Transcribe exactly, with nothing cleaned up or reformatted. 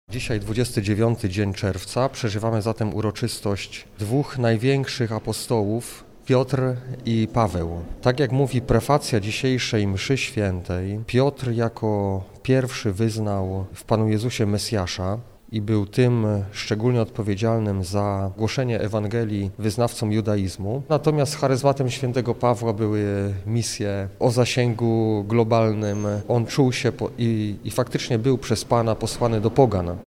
Dzisiaj dwudziesty dziewiąty dzień czerwca, przeżywamy zatem uroczystość dwóch największych apostołów, Piotr i Paweł. Tak jak mówi prefacja dzisiejszej mszy świętej, Piotr jako pierwszy wyznał w Panu Jezusie Mesjasza i był tym szczególnie odpowiedzialnym za głoszenie Ewangelii wyznawcom judaizmu. Natomiast charyzmatem świętego Pawła były misje o zasięgu globalnym. On czuł się po, i, i faktycznie był przez Pana posłany do pogan.